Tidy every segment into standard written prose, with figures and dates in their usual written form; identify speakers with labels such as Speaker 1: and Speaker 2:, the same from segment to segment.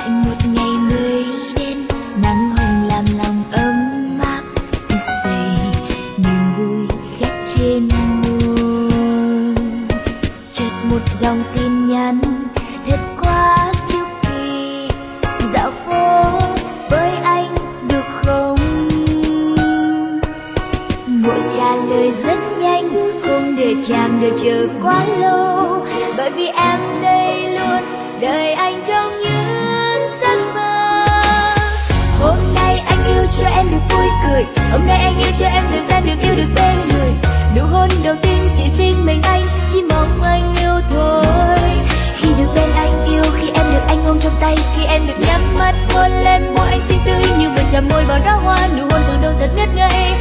Speaker 1: lại một ngày mới đến, nắng hồng làm lòng ấm áp, thức dậy niềm vui khép trên môi. Chợt một dòng tin nhắn thật quá siêu kỳ: dạo phố với anh được không? Vội trả lời rất nhanh, không để chàng đợi chờ quá lâu, bởi vì em đây luôn đợi anh trong những giấc mơ. Hôm nay anh yêu cho em được vui cười, hôm nay anh yêu cho em thời gian được yêu được bên người. Nụ hôn đầu tiên chỉ riêng mình anh, chỉ mong anh yêu thôi. Khi được bên anh yêu, khi em được anh ôm trong tay, khi em được nhắm mắt hôn lên môi anh xinh tươi như vừa chạm môi vào đóa hoa. Nụ hôn từ đâu thật ngất ngây.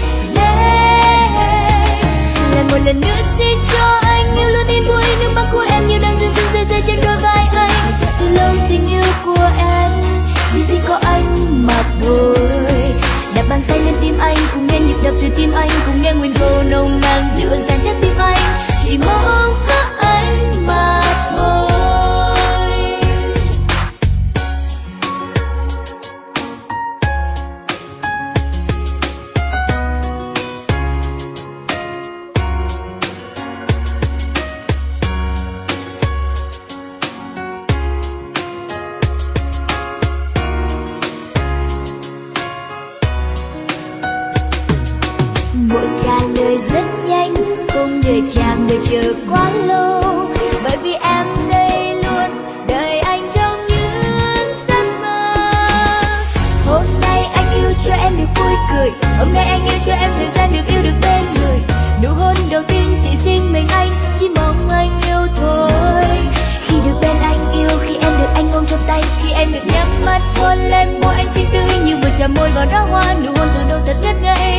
Speaker 1: Lại một lần nữa xin cho anh yêu luôn yên vui, nước mắt của em như đang rơi rơi rơi rơi trên đôi vai anh. Từ lâu tình yêu của em chỉ có anh mà thôi. Đặt bàn tay lên tim anh, cùng nghe nhịp đập từ tim anh, cùng nghe nguyên cầu nồng nàn dịu dàng chất tim anh. Chỉ mong có anh mà thôi. Vội trả lời rất nhanh, không để chàng đợi chờ quá lâu, bởi vì em đây luôn đợi anh trong những giấc mơ. Hôm nay anh yêu cho em được vui cười, hôm nay anh yêu cho em thời gian được yêu được bên người. Nụ hôn đầu tiên chỉ riêng mình anh, chỉ mong anh yêu thôi. Khi được bên anh yêu, khi em được anh ôm trong tay, khi em được nhắm mắt hôn lên môi anh xinh tươi như vừa chạm môi vào đóa hoa. Nụ hôn từ đâu thật ngất ngây.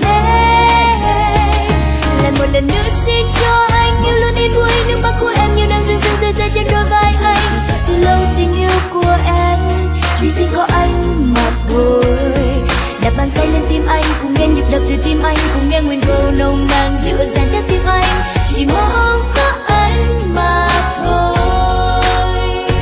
Speaker 1: Lại một lần nữa xin cho anh yêu luôn yên vui, nước mắt của em như đang rơi rơi rơi rơi trên đôi vai anh. Từ lâu tình yêu của em chỉ có anh mà thôi. Đặt bàn tay lên tim anh, cùng nghe nhịp đập từ tim anh, cùng nghe nguyên cầu nồng nàn dịu dàng chất tim anh. Chỉ mong có anh mà thôi.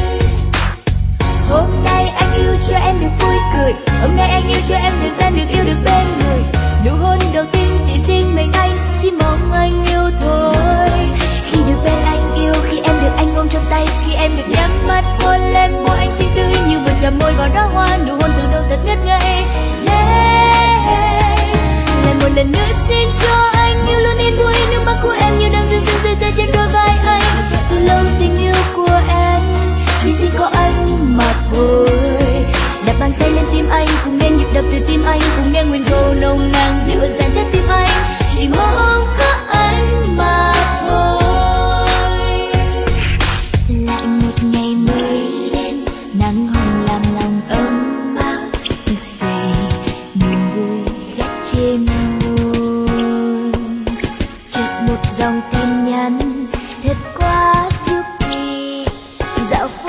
Speaker 1: Hôm nay anh yêu cho em được vui cười, hôm nay anh yêu cho em thời gian được yêu được bên người. Nụ hôn đầu tiên chỉ riêng mình anh, chỉ mong anh yêu thôi. Khi được bên anh yêu, khi em được anh ôm trong tay, khi em được nhắm mắt hôn lên môi anh xinh tươi như vừa chạm môi vào đóa hoa. Nụ hôn từ đâu thật ngất ngây. Lại một lần nữa xin cho anh yêu luôn yên vui, nước mắt của em như đang rơi rơi rơi rơi trên đôi vai anh. Từ lâu tình yêu của em chỉ có anh mà thôi. Đặt bàn tay lên tim anh, cùng nghe nhịp đập từ tim anh, cùng nghe nguyên cầu nồng nàn dịu dàng chất tim anh. Chỉ mong có anh mà thôi. Lại một ngày mới đến, nắng hồng làm lòng ấm áp, thức dậy niềm vui khép trên môi. Chợt một dòng tin nhắn thật quá siêu kỳ: dạo